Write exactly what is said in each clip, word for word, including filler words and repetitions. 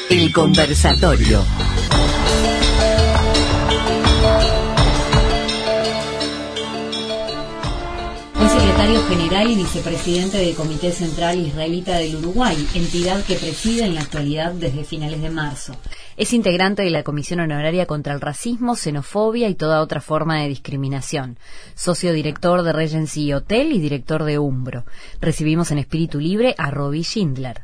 El conversatorio. Fue secretario general y vicepresidente del Comité Central Israelita del Uruguay, entidad que preside en la actualidad desde finales de marzo. Es integrante de la Comisión Honoraria contra el Racismo, Xenofobia y toda otra forma de discriminación. Socio director de Regency Hotel y director de Umbro. Recibimos en espíritu libre a Roby Schindler.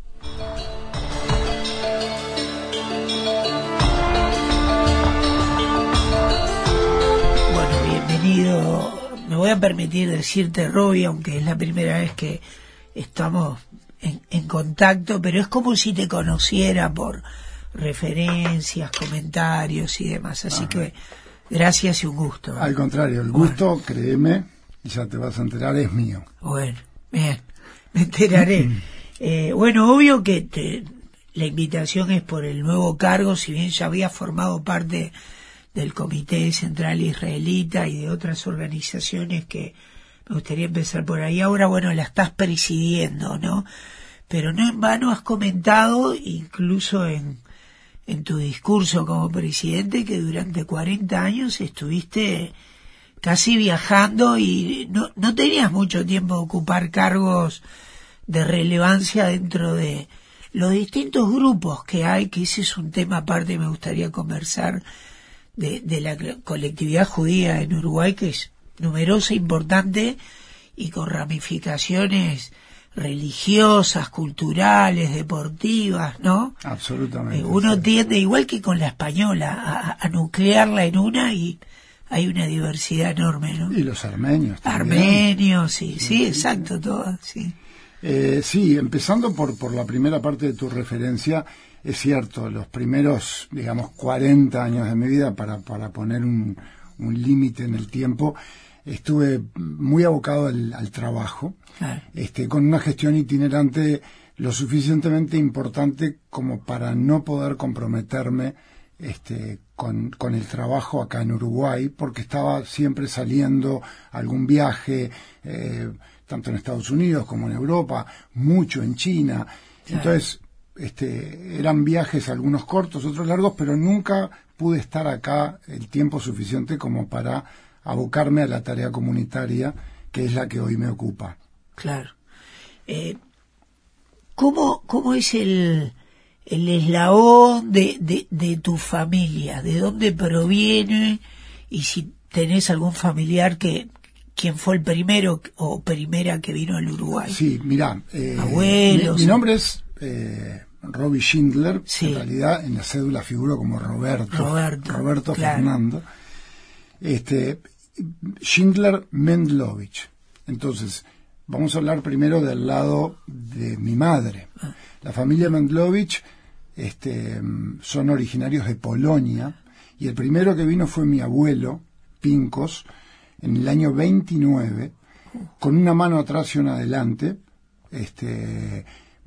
Bueno, bienvenido. Me voy a permitir decirte, Roby, aunque es la primera vez que estamos en, en contacto, pero es como si te conociera por referencias, comentarios y demás. Así Ajá. que gracias y un gusto. Al contrario, el gusto, bueno. créeme, y ya te vas a enterar, es mío. Bueno, bien, me enteraré. eh, bueno, obvio que te, la invitación es por el nuevo cargo, si bien ya había formado parte del Comité Central Israelita y de otras organizaciones que me gustaría empezar por ahí. Ahora, bueno, la estás presidiendo, ¿no? Pero no en vano has comentado, incluso en en tu discurso como presidente, que durante cuarenta años estuviste casi viajando y no, no tenías mucho tiempo de ocupar cargos de relevancia dentro de los distintos grupos que hay, que ese es un tema aparte, me gustaría conversar de, de la colectividad judía en Uruguay, que es numerosa, importante y con ramificaciones religiosas, culturales, deportivas, ¿no? Absolutamente. Eh, uno sí. tiende, igual que con la española, a, a nuclearla en una y hay una diversidad enorme, ¿no? Y los armenios también. Armenios, sí, sí, sí, sí exacto, sí. todas, sí. Eh, sí, empezando por, por la primera parte de tu referencia, es cierto, los primeros, digamos, cuarenta años de mi vida, para, para poner un, un límite en el tiempo, estuve muy abocado al, al trabajo, claro. este, con una gestión itinerante lo suficientemente importante como para no poder comprometerme este, con, con el trabajo acá en Uruguay, porque estaba siempre saliendo algún viaje, eh, tanto en Estados Unidos como en Europa, mucho en China. Claro. Entonces, este, eran viajes algunos cortos, otros largos, pero nunca pude estar acá el tiempo suficiente como para abocarme a la tarea comunitaria, que es la que hoy me ocupa. Claro. Eh, ¿cómo, ¿Cómo es el, el eslabón de, de, de tu familia? ¿De dónde proviene? Y si tenés algún familiar que, ¿quién fue el primero o primera que vino al Uruguay? Sí, mirá. Eh, Abuelos. Mi, mi nombre es eh, Roby Schindler. Sí. En realidad, en la cédula figuro como Roberto. Roberto. Roberto claro. Fernando. Este... Schindler Mendlovich. Entonces, vamos a hablar primero del lado de mi madre. La familia Mendlovich este, son originarios de Polonia, y el primero que vino fue mi abuelo, Pincos, en el año veintinueve, con una mano atrás y una adelante. Este,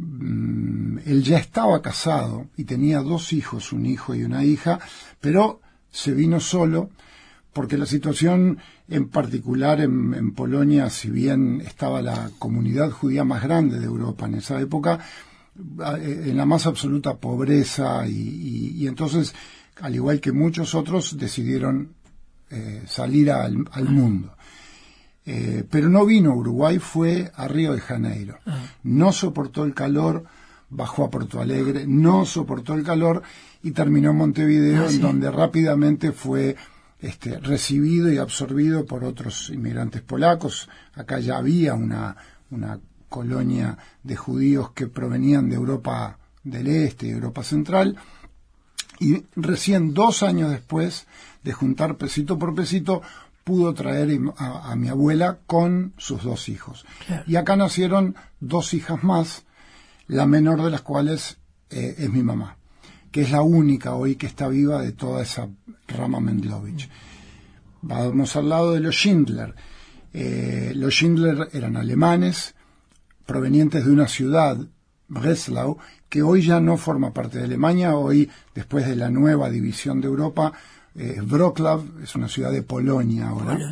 él ya estaba casado y tenía dos hijos, un hijo y una hija, pero se vino solo, porque la situación en particular en, en Polonia, si bien estaba la comunidad judía más grande de Europa en esa época, en la más absoluta pobreza, y, y, y entonces, al igual que muchos otros, decidieron eh, salir al, al mundo. Eh, pero no vino a Uruguay, fue a Río de Janeiro. No soportó el calor, bajó a Porto Alegre, no soportó el calor y terminó en Montevideo, ah, ¿sí? en donde rápidamente fue Este, recibido y absorbido por otros inmigrantes polacos. Acá ya había una, una colonia de judíos que provenían de Europa del Este y Europa Central, y recién dos años después de juntar pesito por pesito pudo traer a, a mi abuela con sus dos hijos. Claro. Y acá nacieron dos hijas más, la menor de las cuales eh, es mi mamá, que es la única hoy que está viva de toda esa rama Mendlovich. Vamos al lado de los Schindler. Eh, los Schindler eran alemanes, provenientes de una ciudad, Breslau, que hoy ya no forma parte de Alemania. Hoy, después de la nueva división de Europa, eh, Wrocław es una ciudad de Polonia ahora. Hola.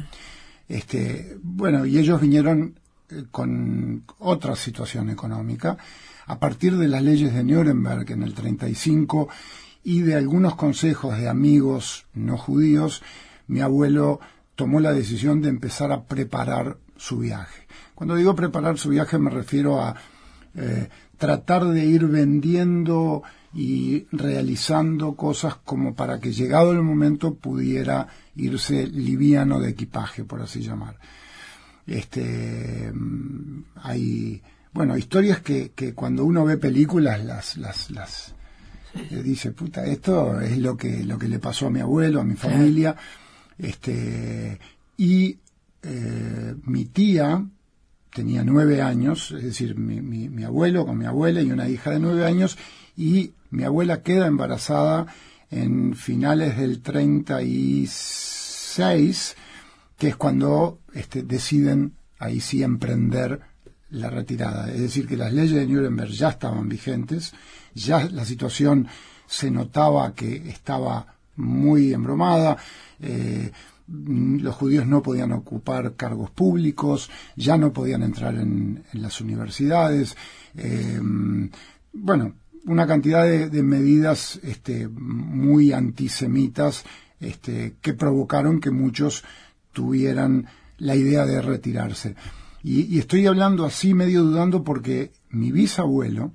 Este, bueno, y ellos vinieron eh, con otra situación económica. a partir de las leyes de Nuremberg en el treinta y cinco y de algunos consejos de amigos no judíos, mi abuelo tomó la decisión de empezar a preparar su viaje. Cuando digo preparar su viaje me refiero a eh, tratar de ir vendiendo y realizando cosas como para que llegado el momento pudiera irse liviano de equipaje, por así llamar. Este, hay, bueno, historias que, que cuando uno ve películas las, las, las eh, dice, puta, esto es lo que, lo que le pasó a mi abuelo, a mi familia. Este, y eh, mi tía tenía nueve años, es decir, mi, mi, mi abuelo con mi abuela y una hija de nueve años, y mi abuela queda embarazada en finales del treinta y seis, que es cuando este, deciden ahí sí emprender la retirada. Es decir, que las leyes de Nuremberg ya estaban vigentes, ya la situación se notaba que estaba muy embromada, eh, los judíos no podían ocupar cargos públicos, ya no podían entrar en, en las universidades, eh, bueno, una cantidad de, de medidas este, muy antisemitas este, que provocaron que muchos tuvieran la idea de retirarse. Y, y estoy hablando así medio dudando porque mi bisabuelo,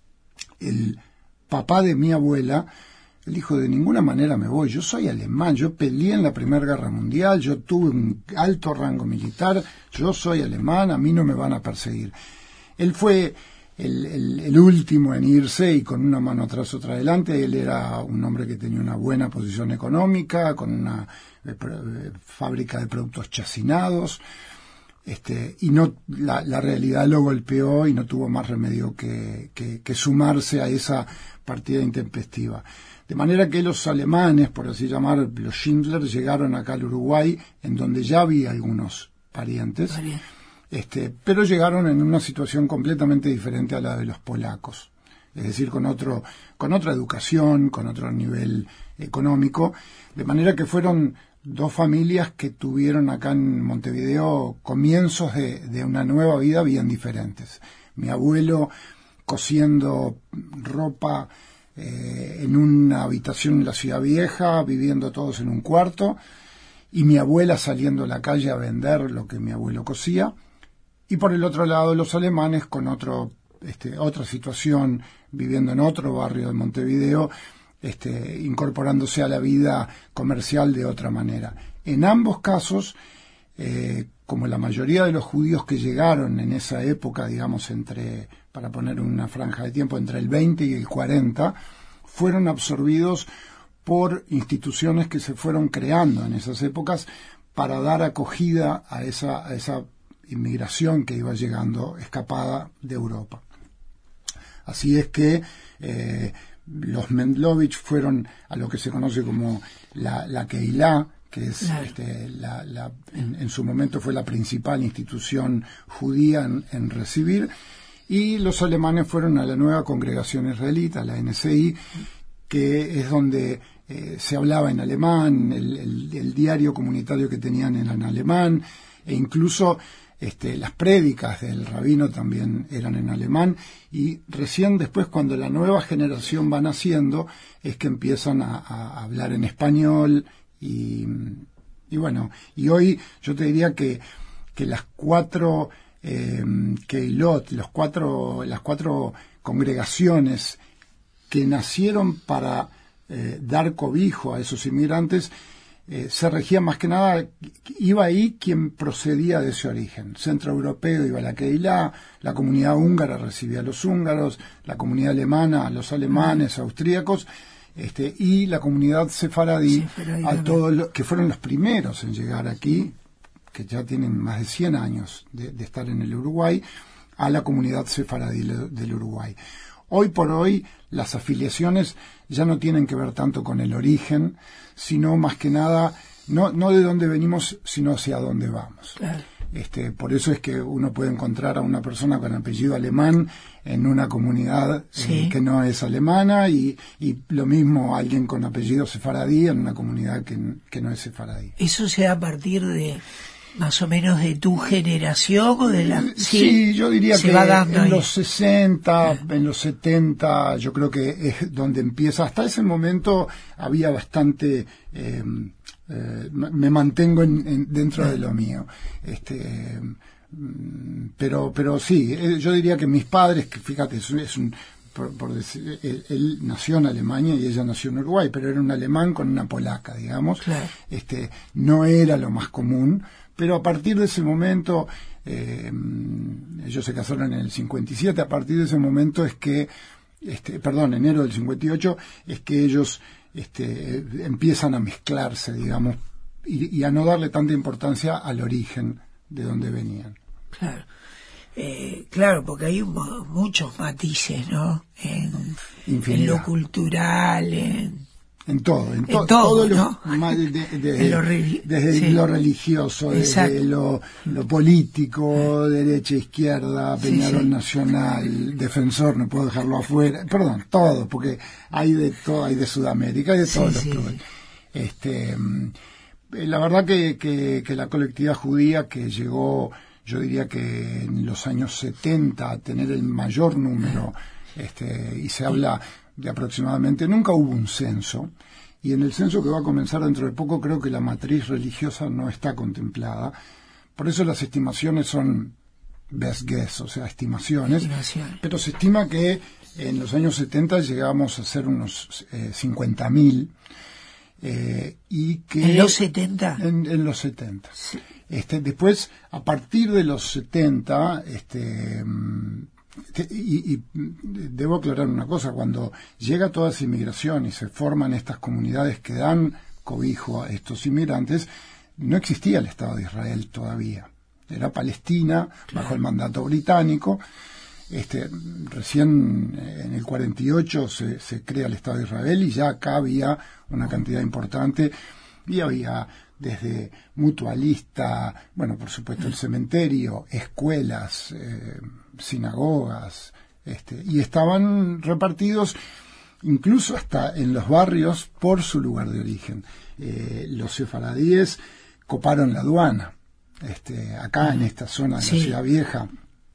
el papá de mi abuela, él dijo, de ninguna manera me voy, yo soy alemán, yo peleé en la Primera Guerra Mundial, yo tuve un alto rango militar, yo soy alemán, a mí no me van a perseguir. Él fue el, el, el último en irse y con una mano atrás otra adelante. Él era un hombre que tenía una buena posición económica, con una eh, eh, fábrica de productos chacinados, este, y no la, la realidad lo golpeó y no tuvo más remedio que, que, que sumarse a esa partida intempestiva. De manera que los alemanes, por así llamar, los Schindler, llegaron acá al Uruguay, en donde ya había algunos parientes, este, pero llegaron en una situación completamente diferente a la de los polacos. Es decir, con otro, con otra educación, con otro nivel económico, de manera que fueron dos familias que tuvieron acá en Montevideo comienzos de, de una nueva vida bien diferentes. Mi abuelo cosiendo ropa eh, en una habitación en la Ciudad Vieja, viviendo todos en un cuarto, y mi abuela saliendo a la calle a vender lo que mi abuelo cosía, y por el otro lado los alemanes con otro, este, otra situación, viviendo en otro barrio de Montevideo, este, incorporándose a la vida comercial de otra manera. En ambos casos, eh, como la mayoría de los judíos que llegaron en esa época, digamos, entre, para poner una franja de tiempo, entre el veinte y el cuarenta, fueron absorbidos por instituciones que se fueron creando en esas épocas para dar acogida a esa, a esa inmigración que iba llegando escapada de Europa. Así es que eh, los Mendlovich fueron a lo que se conoce como la, la Keilah, que es claro. este, la, la, en, en su momento fue la principal institución judía en, en recibir, y los alemanes fueron a la nueva congregación israelita, la N S I, que es donde eh, se hablaba en alemán, el, el, el diario comunitario que tenían era en alemán, e incluso este, las prédicas del rabino también eran en alemán, y recién después, cuando la nueva generación va naciendo, es que empiezan a, a hablar en español. Y, y bueno, y hoy yo te diría que, que las cuatro eh, Keilot, los cuatro, las cuatro congregaciones que nacieron para eh, dar cobijo a esos inmigrantes, eh, se regían más que nada, iba ahí quien procedía de ese origen. Centroeuropeo iba a la Keilah, la comunidad húngara recibía a los húngaros, la comunidad alemana a los alemanes, austríacos, Este, y la comunidad sefaradí, sefaradí a todos los que fueron los primeros en llegar aquí, que ya tienen más de cien años de, de estar en el Uruguay, a la comunidad sefaradí del Uruguay. Hoy por hoy las afiliaciones ya no tienen que ver tanto con el origen, sino más que nada, no, no de dónde venimos, sino hacia dónde vamos. Claro. Este, por eso es que uno puede encontrar a una persona con apellido alemán en una comunidad sí. eh, que no es alemana, y, y lo mismo alguien con apellido sefaradí en una comunidad que, que no es sefaradí. Eso se da a partir de más o menos de tu generación o de la... Sí, sí yo diría que en ahí. los sesenta, ah. en los setenta, yo creo que es donde empieza. Hasta ese momento había bastante... Eh, eh, me mantengo en, en, dentro ah. de lo mío. Este, pero, pero sí, yo diría que mis padres, que fíjate, es un... Es un Por, por decir, él, él nació en Alemania y ella nació en Uruguay, pero era un alemán con una polaca, digamos. Claro. Este, no era lo más común, pero a partir de ese momento, eh, ellos se casaron en el cincuenta y siete, a partir de ese momento es que, este, perdón, enero del cincuenta y ocho, es que ellos este, empiezan a mezclarse, digamos, y, y a no darle tanta importancia al origen de donde venían. Claro. Eh, claro, porque hay mo- muchos matices, ¿no? En, en lo cultural, en... En todo, en, to- en todo, todo lo, ¿no? de, de, de, en lo re- desde sí. lo religioso, Exacto. desde lo, lo político, derecha, izquierda, Peñarol sí, sí. Nacional, Defensor, no puedo dejarlo afuera, perdón, todo, porque hay de todo, hay de Sudamérica, hay de todos sí, los sí, clubes. Sí. Este, la verdad que, que, que la colectividad judía que llegó, yo diría que en los años setenta a tener el mayor número, este, y se habla de aproximadamente, nunca hubo un censo, y en el censo que va a comenzar dentro de poco creo que la matriz religiosa no está contemplada, por eso las estimaciones son best guess, o sea, estimaciones, Estimación. Pero se estima que en los años setenta llegamos a ser unos eh, cincuenta mil, eh, y que... ¿En los setenta? En, en los setenta. Sí. Este, después, a partir de los setenta, este, y, y debo aclarar una cosa, cuando llega toda esa inmigración y se forman estas comunidades que dan cobijo a estos inmigrantes, no existía el Estado de Israel todavía. Era Palestina, claro, bajo el mandato británico. Este, recién en el cuarenta y ocho se, se crea el Estado de Israel y ya acá había una cantidad importante y había desde mutualista, bueno, por supuesto el cementerio, escuelas, eh, sinagogas, este, y estaban repartidos incluso hasta en los barrios por su lugar de origen. Eh, los sefaradíes coparon la aduana. Este, acá en esta zona de sí. la Ciudad Vieja,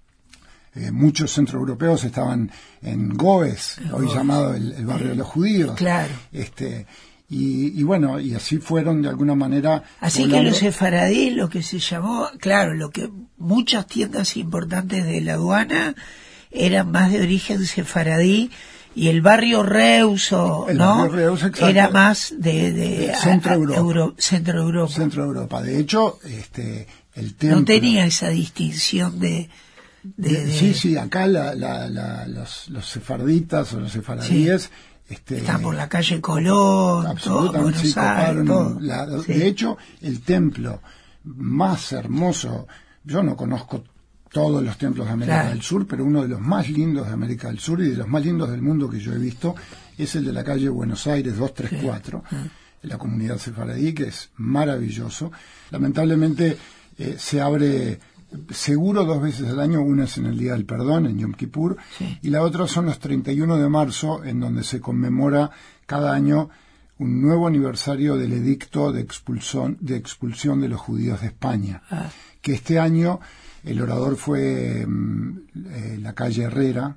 eh, muchos centroeuropeos estaban en Goes, hoy Goes. llamado el, el barrio de los judíos. Claro. Este, y, y bueno, y así fueron de alguna manera. Así volando. Que los sefaradíes, lo que se llamó, claro, lo que muchas tiendas importantes de la aduana eran más de origen sefaradí. Y el barrio Reuso, el ¿no? Barrio Reus, era más de, de, de Centro, a, a, Europa. Euro, Centro Europa. Centro Europa. De hecho, este, el templo... No tenía esa distinción de... de, de, de... Sí, sí, acá la, la, la, los, los sefarditas o los sefaradíes... Sí. Este, están por la calle Colón, absolutamente, todo, sí, coparon todo. La, Sí. De hecho, el templo más hermoso, yo no conozco todos los templos de América claro. del Sur, pero uno de los más lindos de América del Sur y de los más lindos del mundo que yo he visto es el de la calle Buenos Aires doscientos treinta y cuatro, sí. en la comunidad sefaradí, que es maravilloso. Lamentablemente eh, se abre seguro dos veces al año, una es en el Día del Perdón, en Yom Kippur, sí. y la otra son los treinta y uno de marzo, en donde se conmemora cada año un nuevo aniversario del edicto de expulsión de, expulsión de los judíos de España, ah. que este año... El orador fue eh, la calle Herrera,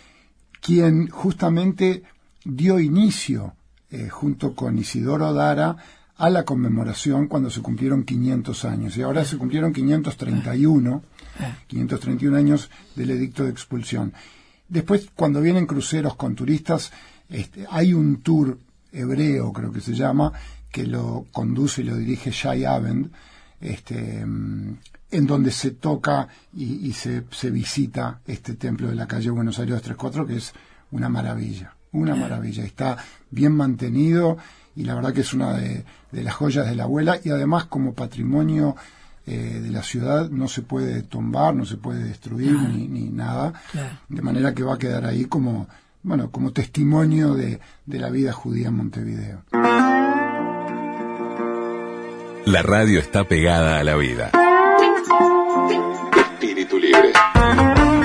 quien justamente dio inicio, eh, junto con Isidoro Dara, a la conmemoración cuando se cumplieron quinientos años. Y ahora se cumplieron quinientos treinta y uno, quinientos treinta y uno años del edicto de expulsión. Después, cuando vienen cruceros con turistas, este, hay un tour hebreo, creo que se llama, que lo conduce y lo dirige Shai Abend, este... en donde se toca y, y se, se visita este templo de la calle Buenos Aires doscientos treinta y cuatro, que es una maravilla, una maravilla. Está bien mantenido y la verdad que es una de, de las joyas de la abuela y además como patrimonio eh, de la ciudad no se puede tumbar, no se puede destruir claro. ni, ni nada, claro. de manera que va a quedar ahí como, bueno, como testimonio de, de la vida judía en Montevideo. La radio está pegada a la vida. Espíritu libre.